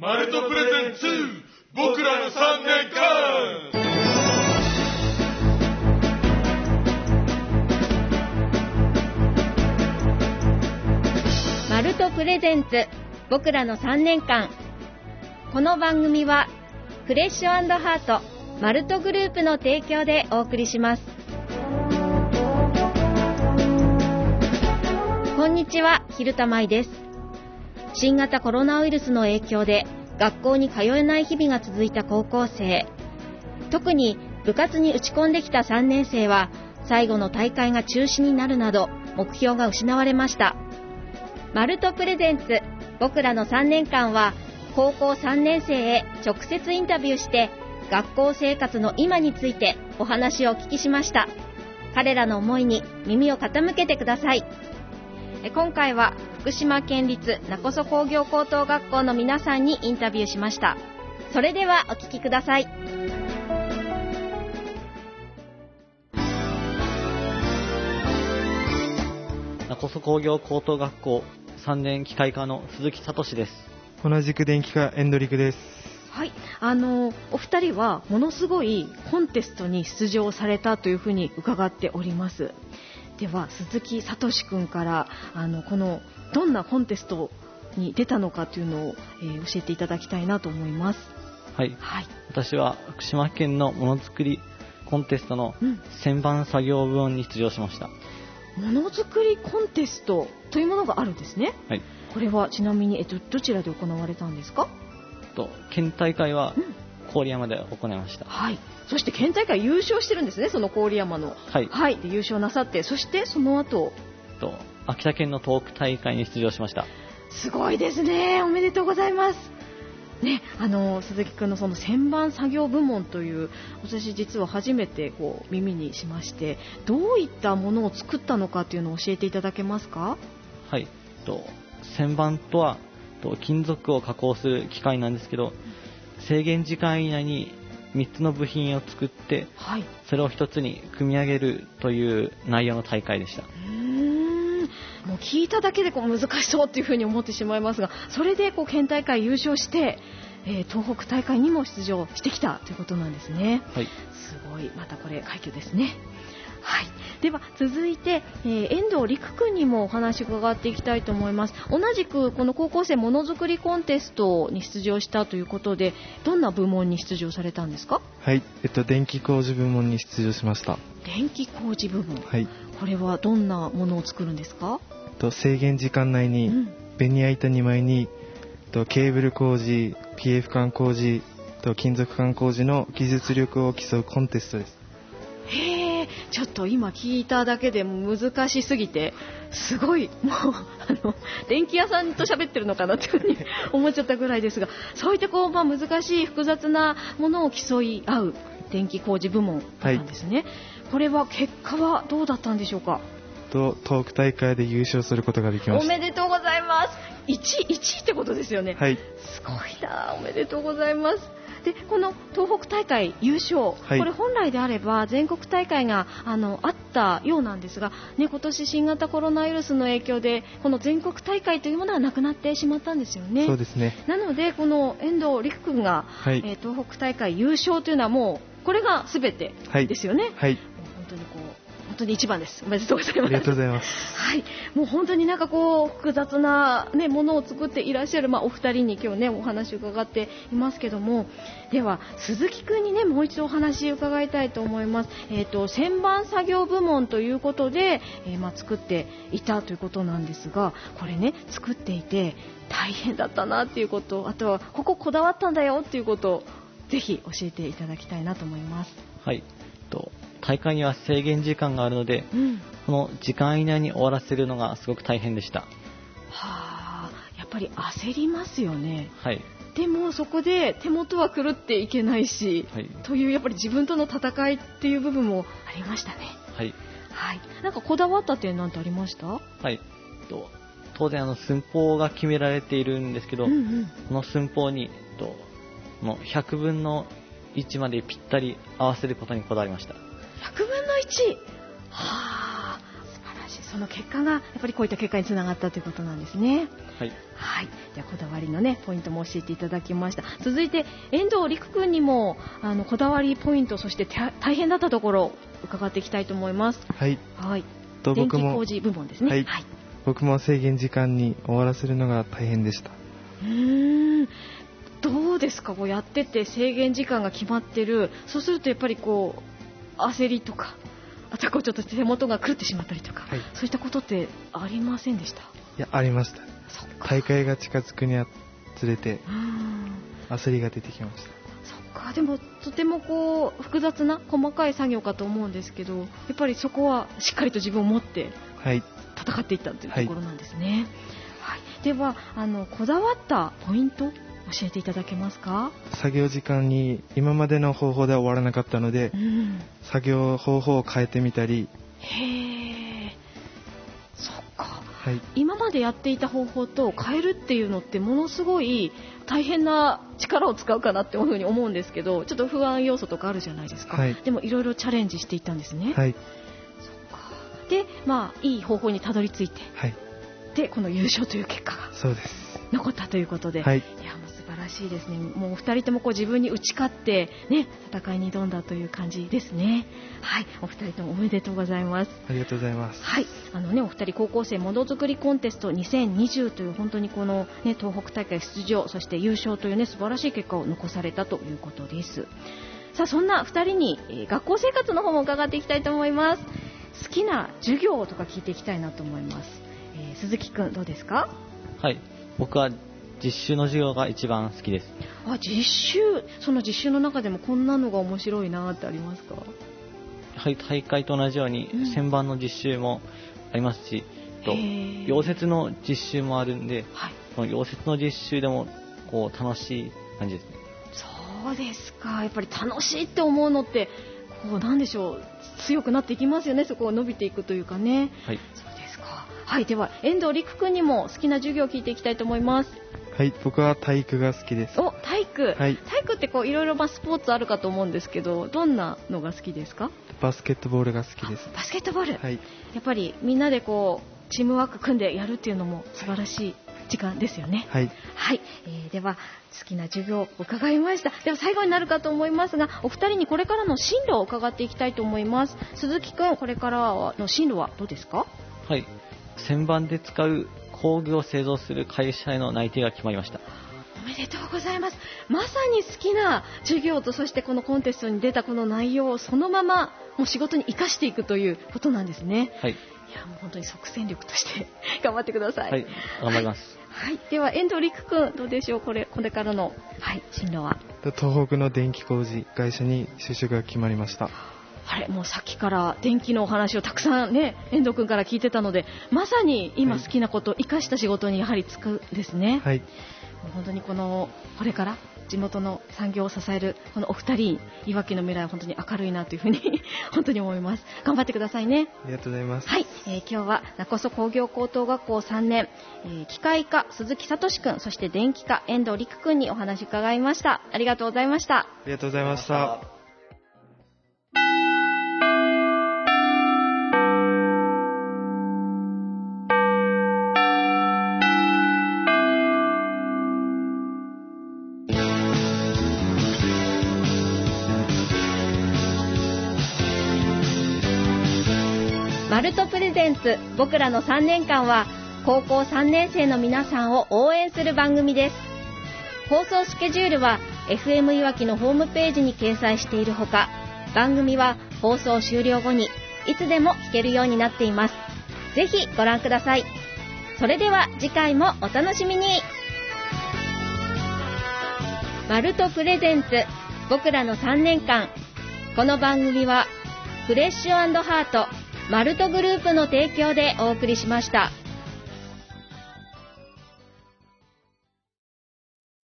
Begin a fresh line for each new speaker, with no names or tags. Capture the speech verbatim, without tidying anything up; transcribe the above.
マルトプレゼンツ僕らのさんねんか
ん。マルトプレゼンツ僕らのさんねんかん。この番組はフレッシュ&ハートマルトグループの提供でお送りします。こんにちは、蛭田舞です。新型コロナウイルスの影響で学校に通えない日々が続いた高校生、特に部活に打ち込んできたさんねん生は最後の大会が中止になるなど目標が失われました。マルトプレゼンツ僕らのさんねんかんは高校さんねん生へ直接インタビューして学校生活の今についてお話をお聞きしました。彼らの思いに耳を傾けてください。今回は福島県立勿来工業高等学校の皆さんにインタビューしました。それではお聞きください。
勿来工業高等学校さんねん機械科の鈴木聡です。
同じく電気科遠藤陸です。
はい、あのお二人はものすごいコンテストに出場されたというふうに伺っております。では鈴木聡君からあのこのどんなコンテストに出たのかというのを、えー、教えていただきたいなと思います。
はい、はい、私は福島県のものづくりコンテストの旋盤作業部門に出場しました。
ものづくりコンテストというものがあるんですね。
はい、
これはちなみに、えっと、どちらで行われたんですか？
と県大会は郡山で行いました。
はい、そして県大会優勝してるんですね、その郡山の。
はい、
はい、で優勝なさって、そしてその後
と秋田県の東北大会に出場しました。
すごいですね、おめでとうございます。ね、あの鈴木くんのその旋盤作業部門という、私実は初めてこう耳にしまして、どういったものを作ったのかというのを教えていただけますか？
はい、と旋盤とはと金属を加工する機械なんですけど、制限時間以内にみっつの部品を作って、はい、それをひとつに組み上げるという内容の大会でした。
うーん、もう聞いただけでこう難しそうというふうに思ってしまいますが、それでこう県大会優勝して、えー、東北大会にも出場してきたということなんですね。
はい、
すごい、またこれ快挙ですね。はい、では続いて、えー、遠藤陸君にもお話を伺っていきたいと思います。同じくこの高校生ものづくりコンテストに出場したということで、どんな部門に出場されたんですか？
はい、えっと、電気工事部門に出場しました。
電気工事部門、
はい、こ
れはどんなものを作るんですか？
と制限時間内に、うん、ベニヤ板にまいにとケーブル工事、ピーエフ 管工事と金属管工事の技術力を競うコンテストです。
へー、ちょっと今聞いただけでも難しすぎて、すごいもうあの電気屋さんと喋ってるのかなっていうふうに思っちゃったぐらいですが、そういったこう、まあ、難しい複雑なものを競い合う電気工事部門なんですね。はい、これは結果はどうだったんでしょうか？
と東北大会で優勝することができました。
おめでとうございます。いちい、いちいってことですよね。
はい、
すごいな、おめでとうございます。でこの東北大会優勝、はい、これ本来であれば全国大会が あのあったようなんですが、ね、今年新型コロナウイルスの影響でこの全国大会というものはなくなってしまったんですよね。
そうですね。
なのでこの遠藤陸君が、はい、えー、東北大会優勝というのはもうこれが全てですよね。
はい、
もう本当にこう本当に一番です。おめでとうございます。
ありがとうございます。
はい、もう本当になんかこう複雑な、ね、ものを作っていらっしゃる、まあ、お二人に今日ねお話を伺っていますけども、では鈴木くんにねもう一度お話を伺いたいと思います。えーと、旋盤作業部門ということで、えーまあ、作っていたということなんですが、これね作っていて大変だったなっていうこと、あとはこここだわったんだよっていうことをぜひ教えていただきたいなと思います。
はい、と大会には制限時間があるので、うん、この時間以内に終わらせるのがすごく大変でした。は
あ、やっぱり焦りますよね。
はい、
でもそこで手元は狂っていけないし、はい、というやっぱり自分との戦いっていう部分もありましたね。
はい、
はい、なんかこだわった点なんてありました？
はい、と当然あの寸法が決められているんですけど、うんうん、この寸法にとのひゃくぶんのいちまでぴったり合わせることにこだわりました。
ひゃくぶんのいち、はあ、素晴らしい。 その結果がやっぱりこういった結果につながったということなんですね。
はい、
はい、じゃあこだわりのねポイントも教えていただきました。続いて遠藤陸君にもあのこだわりポイント、そして大変だったところ伺っていきたいと思います。
はい、
はい、
と僕も
電気工事部門ですね。
はい、はい、僕も制限時間に終わらせるのが大変でした。
うーん、どうですか、こうやってて制限時間が決まってる、そうするとやっぱりこう焦りとか、あとはこうちょっと手元が狂ってしまったりとか、はい、そういったことってありませんでした？
いや、ありました。大会が近づくにつれて焦りが出てきました。
そっか、でもとてもこう複雑な細かい作業かと思うんですけど、やっぱりそこはしっかりと自分を持って戦っていったというところなんですね。はいはいはい、ではあのこだわったポイント教えていただけますか？
作業時間に今までの方法では終わらなかったので、うん、作業方法を変えてみたり。
へー、そっか、
はい、
今までやっていた方法と変えるっていうのってものすごい大変な力を使うかなっていうふうに思うんですけど、ちょっと不安要素とかあるじゃないですか。はい、でもいろいろチャレンジしていったんですね。
はい、
そっか。で、まあいい方法にたどり着いて、
はい、
でこの優勝という結果が
そうです
残ったということで、
はい、
いやもう素晴らしいですね。もうお二人ともこう自分に打ち勝って、ね、戦いに挑んだという感じですね。はい、お二人ともおめでとうございます。
ありがとうございます。
はい、あのね、お二人高校生ものづくりコンテストにせんにじゅうという本当にこの、ね、東北大会出場、そして優勝という、ね、素晴らしい結果を残されたということです。さあそんな二人に、えー、学校生活の方も伺っていきたいと思います。好きな授業とか聞いていきたいなと思います。えー、鈴木くんどうですか？
はい、僕は実習の授業が一番好きです。
あ、実習、その実習の中でもこんなのが面白いなってありますか？
はい、大会と同じように旋盤の実習もありますし、うん、と溶接の実習もあるんで、はい、その溶接の実習でもこう楽しい感じですね。
そうですか。やっぱり楽しいって思うのってこうなんでしょう、強くなっていきますよね。そこを伸びていくというかね。
はい、
そうですか。はい、では遠藤陸君にも好きな授業を聞いていきたいと思います。
はい、僕は体育が好きです。
お、体育、
はい、
体育ってこういろいろまあスポーツあるかと思うんですけど、どんなのが好きですか？
バスケットボールが好きです。
バスケットボール、
はい、
やっぱりみんなでこうチームワーク組んでやるっていうのも素晴らしい時間ですよね。
はい、
はい、えー、では好きな授業を伺いました。では最後になるかと思いますが、お二人にこれからの進路を伺っていきたいと思います。鈴木くん、これからの進路はどうですか？
はい、旋盤で使う工具を製造する会社への内定が決まりました。
おめでとうございます。まさに好きな授業と、そしてこのコンテストに出たこの内容をそのままもう仕事に生かしていくということなんですね。
はい、
いやもう本当に即戦力として頑張ってください。
はい、頑張ります。
はい、では遠藤陸君どうでしょう？これこれからの、はい、進路は？
東北の電気工事会社に就職が決まりました。
あれ、もうさっきから電気のお話をたくさんね遠藤君から聞いてたので、まさに今好きなことを生かした仕事にやはり就くんですね。
はい、
もう本当にこのこれから地元の産業を支えるこのお二人、いわきの未来は本当に明るいなというふうに本当に思います。頑張ってくださいね。
ありがとうございます。
はい、えー、今日は勿来工業高等学校さんねん、えー、機械科鈴木聡君、そして電気科遠藤陸君にお話伺いました。ありがとうございました。
ありがとうございました。
マルトプレゼンツ僕らのさんねんかんは高校さんねん生の皆さんを応援する番組です。放送スケジュールは エフエム いわきのホームページに掲載しているほか、番組は放送終了後にいつでも聞けるようになっています。ぜひご覧ください。それでは次回もお楽しみに。マルトプレゼンツ僕らのさんねんかん、この番組はフレッシュ&ハートマルトグループの提供でお送りしました。